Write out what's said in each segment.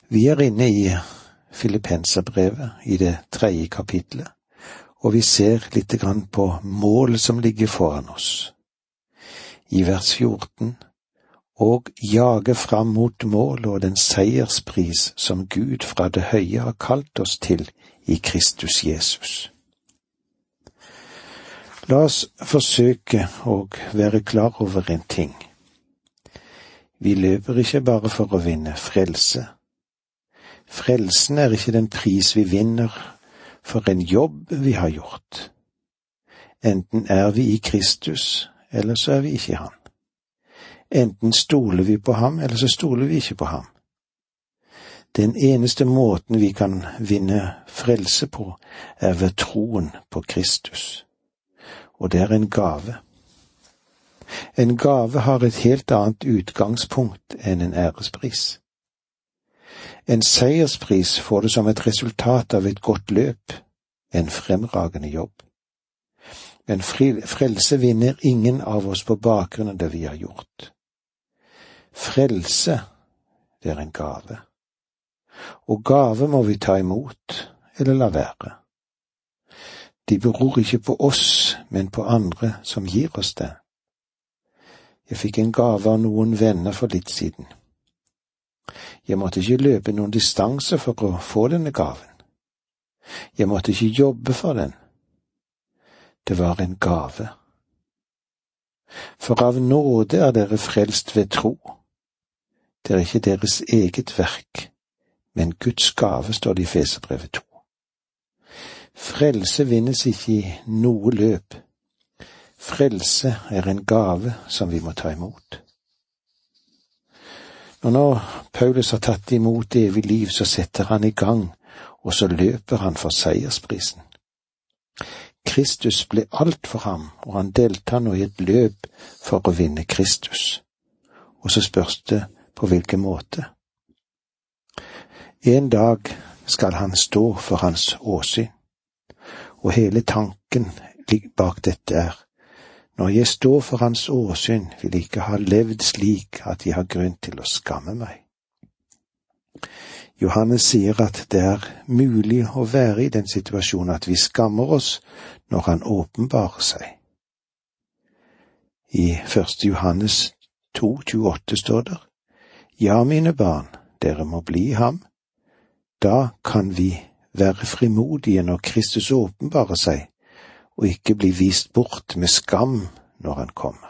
Vi er inne i Filippenserbrevet i det 3. kapitlet, og vi ser litt grann på mål som ligger foran oss. I vers 14, og jage fram mot mål og den seierspris som Gud fra det høye har kalt oss til i Kristus Jesus. La oss forsøke å være klar over en ting. Vi løper ikke bare for å vinne frelse. Frelsen er ikke den pris vi vinner for en jobb vi har gjort. Enten er vi i Kristus, eller så er vi ikke i ham. Enten stoler vi på ham, eller så stoler vi ikke på ham. Den eneste måten vi kan vinne frelse på, er ved troen på Kristus. Og det er en gave. En gave har et helt annet utgangspunkt enn en ærespris. En seierspris får du som et resultat av et godt løp, en fremragende jobb. Men frelse vinner ingen av oss på bakgrunn av det vi har gjort. Frelse, det er en gave. Og gave må vi ta imot, eller la være. De beror ikke på oss, men på andre som gir oss det. Jeg fikk en gave av noen venner for litt siden. Jeg måtte ikke løpe noen distanse for å få denne gaven. Jeg måtte ikke jobbe for den. Det var en gave. For av nåde er dere frelst ved tro. Det er ikke deres eget verk, men Guds gave, står det i Efeserbrevet 2. Frelse vinnes ikke i noe løp. Frelse er en gave som vi må ta imot. Og når Paulus har tatt imot evig liv, så setter han i gang, og så løper han for seiersprisen. Kristus ble alt for ham, og han deltar nå i et løp for å vinne Kristus. Og så spørs det på hvilken måte. En dag skal han stå for hans åsyn, og hele tanken bak dette er: når jeg står for hans åsyn, vil jeg ikke ha levd slik at jeg har grunn til å skamme meg. Johannes sier at det er mulig å være i den situasjonen at vi skammer oss når han åpenbarer seg. I 1. Johannes 2,28 står der: ja, mine barn, dere må bli i ham. Da kan vi være frimodige når Kristus åpenbarer seg, og ikke bli vist bort med skam når han kommer.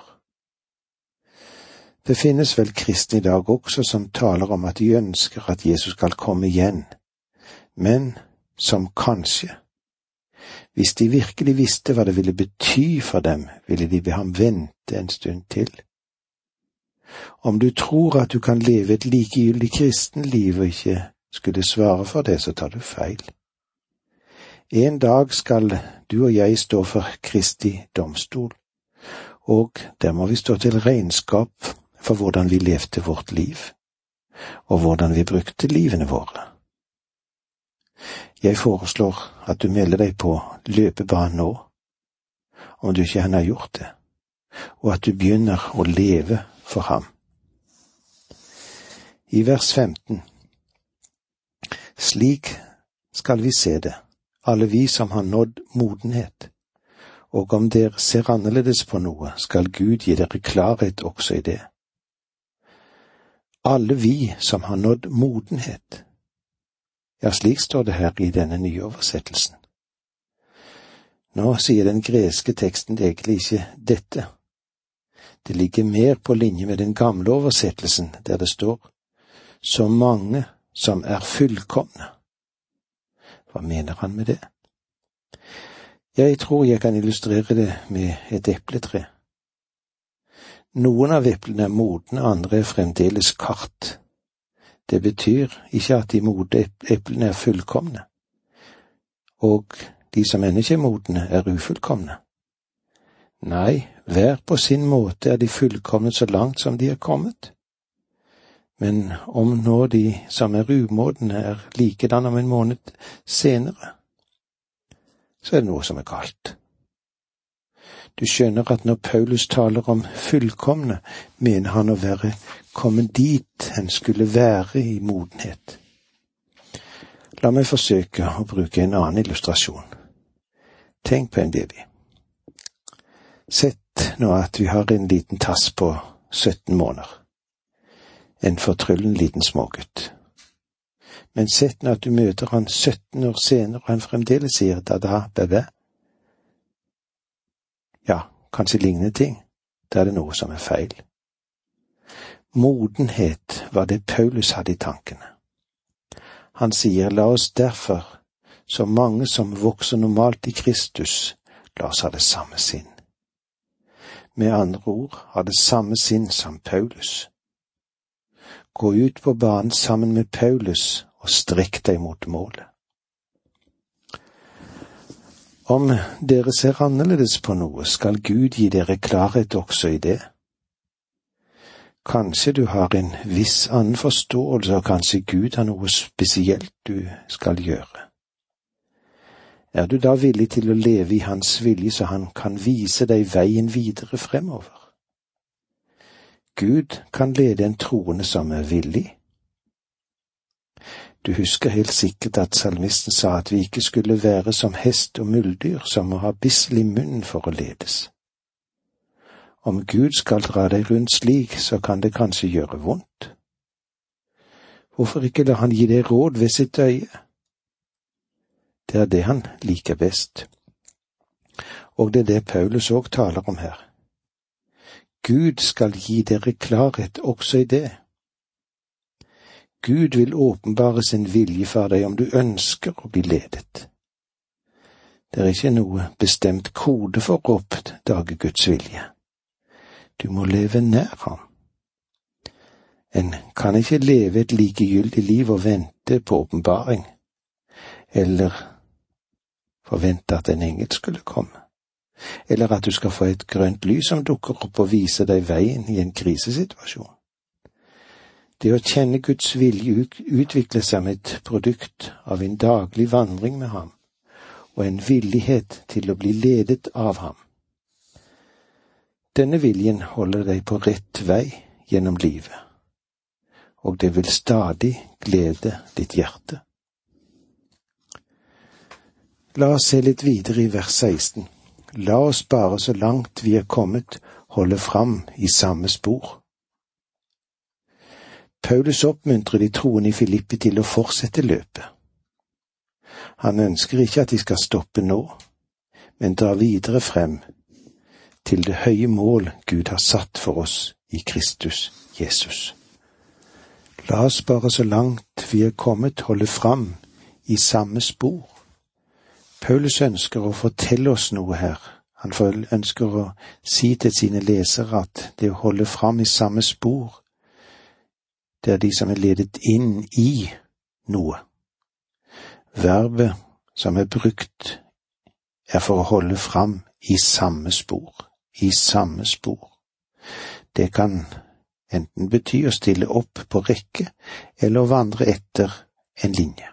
Det finnes vel kristne i dag også som taler om at de ønsker at Jesus skal komme igjen, men som kanskje. Hvis de virkelig visste hva det ville bety for dem, ville de be ham vente en stund til. Om du tror at du kan leve et likegyldig kristenliv og ikke skulle svare for det, så tar du feil. En dag skal du og jeg stå for Kristi domstol, og der må vi stå til regnskap for hvordan vi levde vårt liv, og hvordan vi brukte livene våre. Jeg foreslår at du melder deg på løpebanen nå, om du ikke har gjort det, og at du begynner å leve for ham. I vers 15: slik skal vi se det, alle vi som har nådd modenhet, og om dere ser annerledes på noe, skal Gud gi dere klarhet også i det. Alle vi som har nådd modenhet. Ja, slik står det her i denne nye oversettelsen. Nå sier den greske teksten egentlig ikke dette. Det ligger mer på linje med den gamle oversettelsen, der det står: så mange som er fullkomne. Hva mener han med det? Jeg tror jeg kan illustrere det med et epletre. Noen av eplene er modne, andre er fremdeles kart. Det betyr ikke at de modne eplene er fullkomne, og de som ennå ikke er modne, er ufullkomne. Nei, hver på sin måte er de fullkomne så langt som de er kommet. Men om nå de som er umodne er likedan om en måned senere, så er det noe som er galt. Du skjønner at når Paulus taler om fullkomne, mener han å være kommet dit han skulle være i modenhet. La meg forsøke å bruke en annen illustrasjon. Tenk på en baby. Sett nå at vi har en liten tass på 17 måneder. En fortryllen liten smågutt. Men sett nå at du møter han 17 år senere, og han fremdeles sier da, bebe. Ja, kanskje lignende ting. Da er det noe som er feil. Modenhet var det Paulus hadde i tankene. Han sier, la oss derfor, så mange som vokser normalt i Kristus, la oss ha det samme sinn. Med andre ord, ha det samme sinn som Paulus. Gå ut på banen sammen med Paulus og strekk deg mot målet. Om dere ser annerledes på noe, skal Gud gi dere klarhet også i det. Kanskje du har en viss annen forståelse, og kanskje Gud har noe spesielt du skal gjøre. Er du da villig til å leve i hans vilje, så han kan vise deg veien videre fremover? Gud kan lede en troende som er villig. Du husker helt sikkert at salmisten sa at vi ikke skulle være som hest og muldyr, som må ha bissel i munnen for å ledes. Om Gud skal dra deg rundt slik, så kan det kanskje gjøre vondt. Hvorfor ikke la han gi deg råd ved sitt øye? Det er det han liker best. Og det er det Paulus også taler om her. Gud skal gi dere klarhet også i det. Gud vil åpenbare sin vilje for deg om du ønsker å bli ledet. Det er ikke noe bestemt kode for å oppdage Guds vilje. Du må leve nær ham. En kan ikke leve et likegyldig liv og vente på åpenbaring, eller forvente at en engel skulle komme, eller at du skal få et grønt lys som dukker opp og viser deg veien i en krisesituasjon. Det å kjenne Guds vilje utvikler seg som et produkt av en daglig vandring med ham, og en villighet til å bli ledet av ham. Denne viljen holder deg på rett vei gjennom livet, og det vil stadig glede ditt hjerte. La oss se litt videre i vers 16. La oss bare så langt vi er kommet holde fram i samme spor. Paulus oppmuntrer de troende i Filippi til å fortsette løpet. Han ønsker ikke at de skal stoppe nå, men dra videre frem til det høye mål Gud har satt for oss i Kristus Jesus. La oss bare så langt vi er kommet holde fram i samme spor. Paulus ønsker å fortelle oss noe her. Han ønsker å si til sine lesere at det å holde fram i samme spor, det er de som er ledet inn i noe. Verbet som er brukt er for å holde fram i samme spor. I samme spor. Det kan enten bety å stille opp på rekke, eller å vandre etter en linje.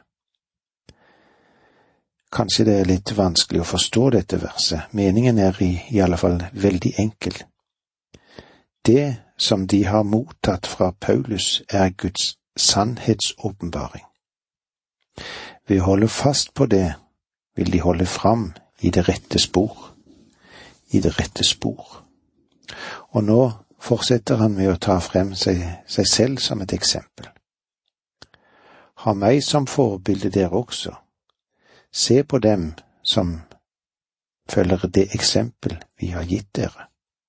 Kanskje det er litt vanskelig å forstå dette verset. Meningen er i alle fall veldig enkel. Det som de har mottatt fra Paulus er Guds sannhetsåpenbaring. Ved å holde fast på det, vil de holde fram i det rette spor. I det rette spor. Og nå fortsetter han med å ta frem seg selv som et eksempel. Ha meg som forbilde dere også. Se på dem som følger det eksempel vi har gitt dere.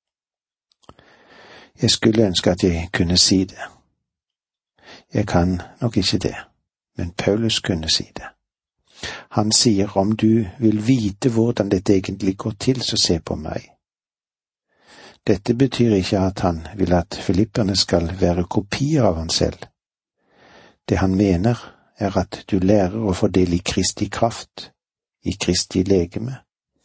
Jeg skulle ønske at jeg kunne si det. Jeg kan nok ikke det, men Paulus kunne si det. Han sier, om du vil vite hvordan dette egentlig går til, så se på meg. Dette betyr ikke at han vil at filipperne skal være kopier av han selv. Det han mener er at du lærer å få del i Kristi kraft, i Kristi legeme,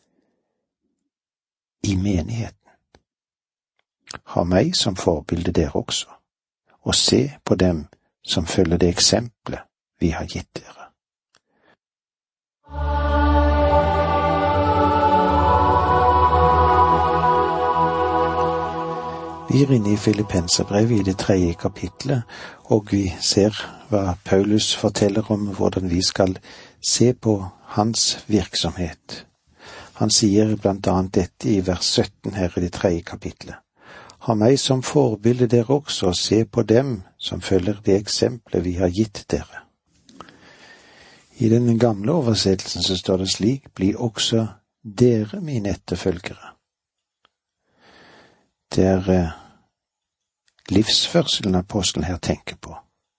i menigheten. Ha meg som forbilde dere også, og se på dem som følger det eksempelet vi har gitt dere. Vi er inne i Filippenserbrevet i det 3. kapitlet, og vi ser hva Paulus forteller om hvordan vi skal se på hans virksomhet. Han sier blant annet dette i vers 17 her i det 3. kapitlet. Ha meg som forbilde dere også, og se på dem som følger det eksempelet vi har gitt dere. I den gamle oversettelsen så står det slik, bli også dere mine etterfølgere. Det er livsførselen apostelen her tenker på.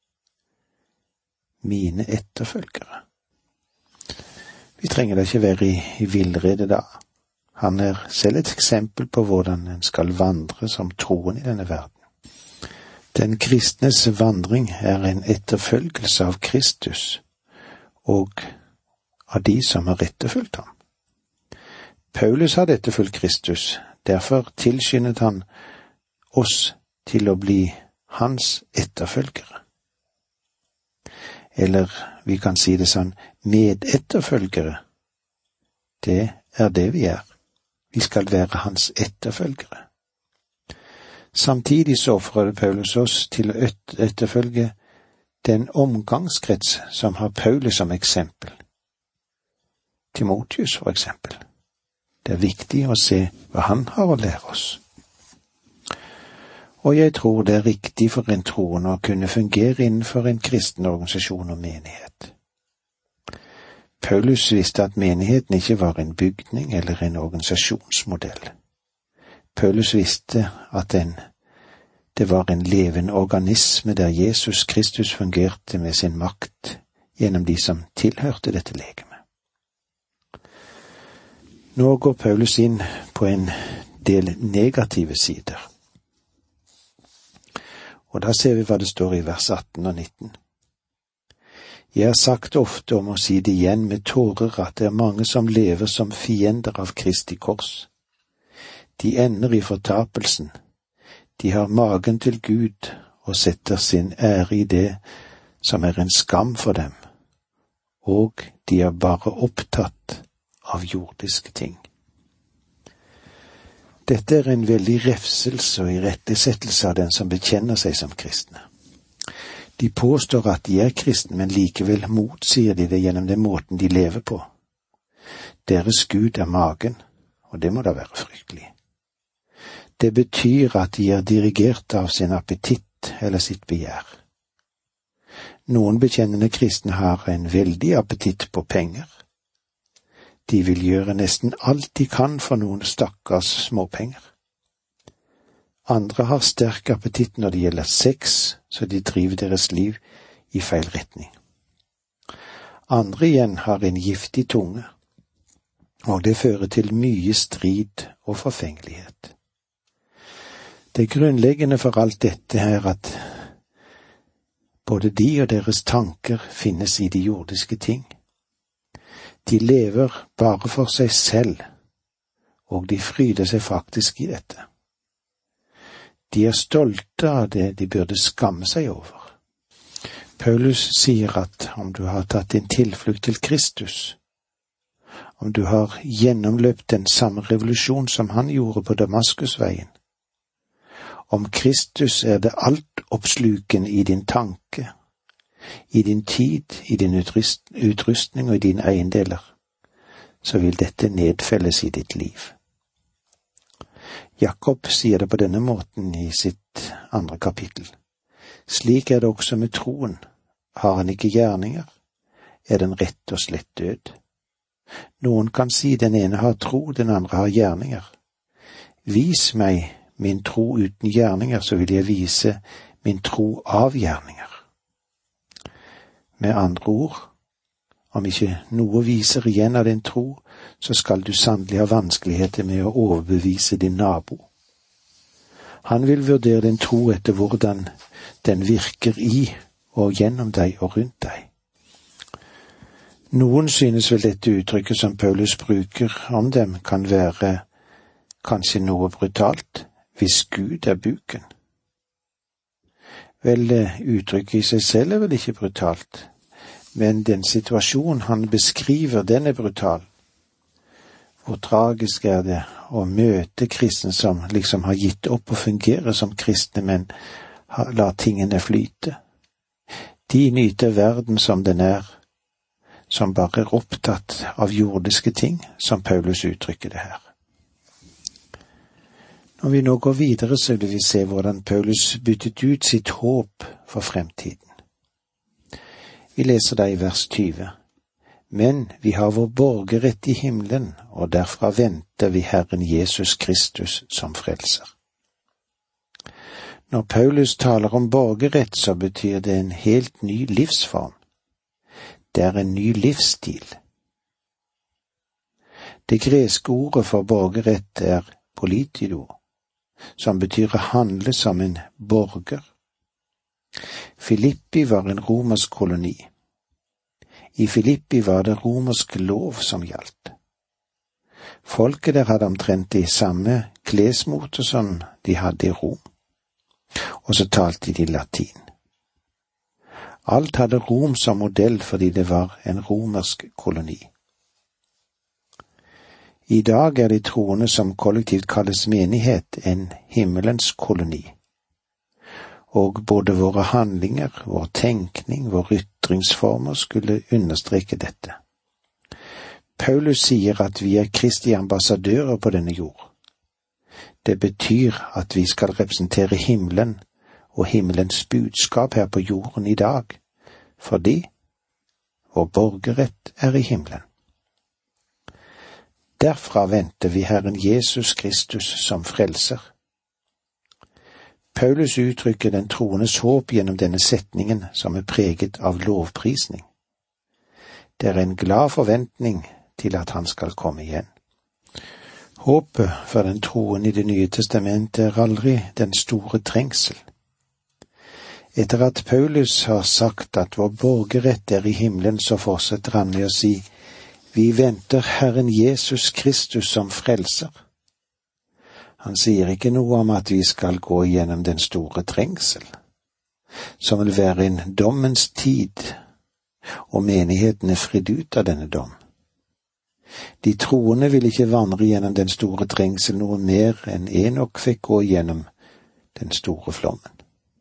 Mine etterfølgere. Vi trenger da ikke være i villrede da. Han er selv et eksempel på hvordan en skal vandre som troen i denne verden. Den kristnes vandring er en etterfølgelse av Kristus og av de som har etterfulgt ham. Paulus hadde etterfulgt Kristus, derfor tilskyndet han oss til å bli hans etterfølgere. Eller vi kan si det sånn, medetterfølgere. Det er det vi er. Vi skal være hans etterfølgere. Samtidig så oppfordrer Paulus oss til å etterfølge den omgangskrets som har Paulus som eksempel. Timotheus for eksempel. Det er viktig å se hva han har å lære oss. Og jeg tror det er riktig for en troende å kunne fungere innenfor en kristen organisasjon og menighet. Paulus visste at menigheten ikke var en bygning eller en organisasjonsmodell. Paulus visste at det var en levende organisme der Jesus Kristus fungerte med sin makt gjennom de som tilhørte dette legemet. Nå går Paulus inn på en del negative sider. Og da ser vi hva det står i vers 18 og 19. Jeg har sagt ofte om å si det igjen med tårer at det er mange som lever som fiender av Kristi kors. De ender i fortapelsen. De har magen til Gud og setter sin ære i det som er en skam for dem. Og de er bare opptatt av jordiske ting. Dette er en veldig refselse og irettesettelse av den som bekjenner seg som kristne. De påstår at de er kristne, men likevel motsier de det gjennom den måten de lever på. Deres Gud er magen, og det må da være fryktelig. Det betyr at de er dirigert av sin appetitt eller sitt begjær. Noen bekjennende kristne har en veldig appetitt på penger. De vil gjøre nesten alt de kan for noen stakkars småpenger. Andre har sterk appetitt når det gjelder sex, så de driver deres liv i feil retning. Andre igjen har en giftig tunge, og det fører til mye strid og forfengelighet. Det grunnleggende for alt dette er at både de og deres tanker finnes i de jordiske ting. De lever bare for seg selv, og de fryder seg faktisk i dette. De er stolte av det de burde skamme seg over. Paulus sier at om du har tatt din tilflukt til Kristus, om du har gjennomløpt den samme revolusjon som han gjorde på Damaskusveien, om Kristus er det altoppslukende i din tanke, i din tid, i din utrustning og i dine eiendeler, så vil dette nedfelles i ditt liv. Jakob sier det på denne måten i sitt 2. kapittel. Slik er det også med troen. Har han ikke gjerninger, er den rett og slett død. Noen kan si den ene har tro, den andre har gjerninger. Vis meg min tro uten gjerninger, så vil jeg vise min tro av gjerninger. Med andre ord, om ikke noe viser igjen av din tro, så skal du sannelig ha vanskeligheter med å overbevise din nabo. Han vil vurdere din tro etter hvordan den virker i og gjennom deg og rundt deg. Noen synes vel dette uttrykket som Paulus bruker om dem kan være kanskje noe brutalt, hvis Gud er buken. Vel, uttrykket i seg selv er vel ikke brutalt, men den situasjonen han beskriver, den er brutal. Hvor tragisk er det å møte kristne som liksom har gitt opp å fungere som kristne, men lar tingene flyte. De nyter verden som den er, som bare er opptatt av jordiske ting, som Paulus uttrykker det her. Når vi nå går videre, så vil vi se hvordan Paulus byttet ut sitt håp for fremtiden. Vi leser da i vers 20. Men vi har vår borgerrett i himmelen, og derfra venter vi Herren Jesus Kristus som frelser. Når Paulus taler om borgerrett, så betyr det en helt ny livsform. Det er en ny livsstil. Det greske ordet for borgerrett er politido, som betyr å handle som en borger. Filippi var en romersk koloni. I Filippi var det romersk lov som gjaldt. Folket der hadde omtrent de samme klesmote som de hadde i Rom, og så talte de latin. Alt hadde Rom som modell fordi det var en romersk koloni. I dag er de troende som kollektivt kalles menighet en himmelens koloni. Og både våre handlinger, vår tenkning, våre ytringsformer skulle understreke dette. Paulus sier at vi er Kristi ambassadører på denne jord. Det betyr at vi skal representere himmelen og himmelens budskap her på jorden i dag, fordi vår borgerrett er i himmelen. Derfra venter vi Herren Jesus Kristus som frelser. Paulus uttrykker den troendes håp gjennom denne setningen som er preget av lovprisning. Det er en glad forventning til at han skal komme igjen. Håpet for den troende i Det nye testamentet er aldri den store trengsel. Etter at Paulus har sagt at vår borgerrett er i himmelen, så fortsetter han med å si, vi venter Herren Jesus Kristus som frelser. Han sier ikke noe om at vi skal gå gjennom den store trengsel, som vil være en dommens tid, og menigheten er fridd ut av denne dom. De troende vil ikke vandre gjennom den store trengsel noe mer enn Enok fikk gå gjennom den store flommen.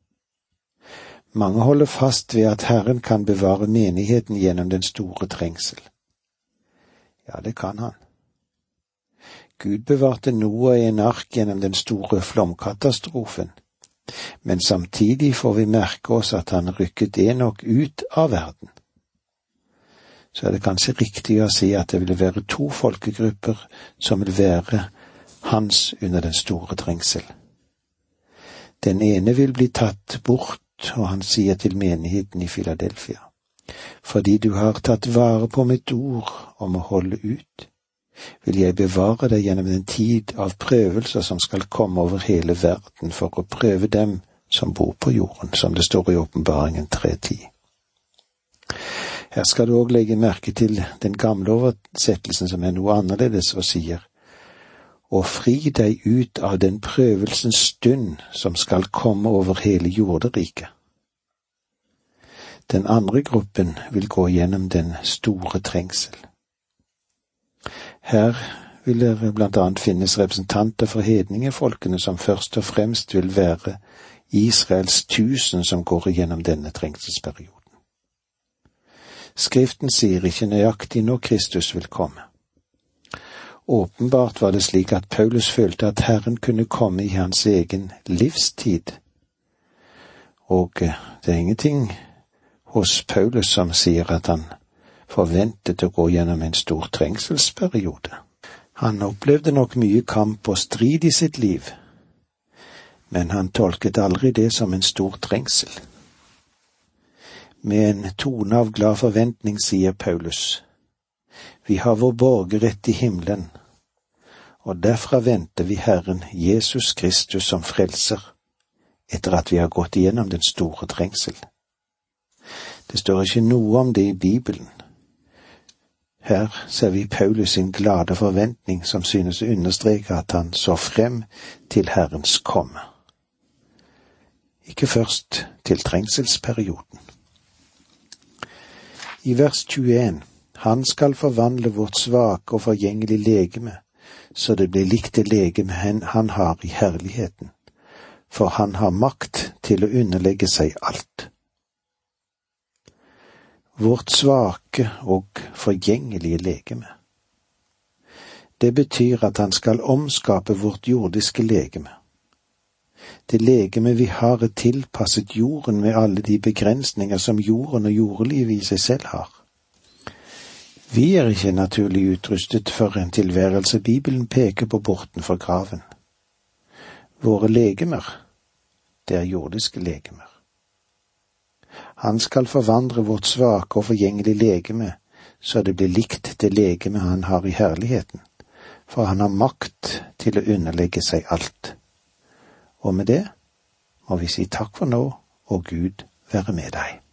Mange holder fast ved at Herren kan bevare menigheten gjennom den store trengsel. Ja, det kan han. Gud bevarte Noah i en ark gjennom den store flomkatastrofen, men samtidig får vi merke oss at han rykket Enok ut av verden. Så er det kanskje riktig å si at det vil være 2 folkegrupper som vil være hans under den store trengsel. Den ene vil bli tatt bort, og han sier til menigheten i Philadelphia, fordi du har tatt vare på mitt ord om å holde ut, vil jeg bevare deg gjennom en tid av prøvelser som skal komme over hele verden for å prøve dem som bor på jorden, som det står i Åpenbaringen 3:10. Her skal du også legge merke til den gamle oversettelsen som er noe annerledes og sier, og fri deg ut av den prøvelsens stund som skal komme over hele jorderiket. Den andre gruppen vil gå gjennom den store trengsel. Her vil det blant annet finnes representanter for hedningefolkene som først og fremst vil være Israels 1000 som går igjennom denne trengselsperioden. Skriften sier ikke nøyaktig når Kristus vil komme. Åpenbart var det slik at Paulus følte at Herren kunne komme i hans egen livstid. Og det er ingenting hos Paulus som sier at han forventet å gå gjennom en stor trengselsperiode. Han opplevde nok mye kamp og strid i sitt liv, men han tolket aldri det som en stor trengsel. Med en tone av glad forventning sier Paulus, vi har vår borgerrett i himmelen, og derfra venter vi Herren Jesus Kristus som frelser, etter at vi har gått igjennom den store trengsel. Det står ikke noe om det i Bibelen. Her ser vi Paulus sin glade forventning som synes å understreke at han så frem til Herrens komme. Ikke først til trengselsperioden. I vers 21 Han skal forvandle vårt svake og forgjengelige legeme, så det blir likt det legeme han har i herligheten, for han har makt til å underlegge seg alt. Vårt svake og forgjengelige legeme. Det betyr at han skal omskape vårt jordiske legeme. Det legeme vi har er tilpasset jorden med alle de begrensninger som jorden og jordelivet i seg selv har. Vi er ikke naturlig utrustet for en tilværelse Bibelen peker på bortenfor graven. Våre legemer, det er jordiske legemer. Han skal forvandle vårt svake og forgjengelige legeme, så det blir likt det legeme han har i herligheten, for han har makt til å underlegge seg alt. Og med det må vi si takk for nå, og Gud være med deg.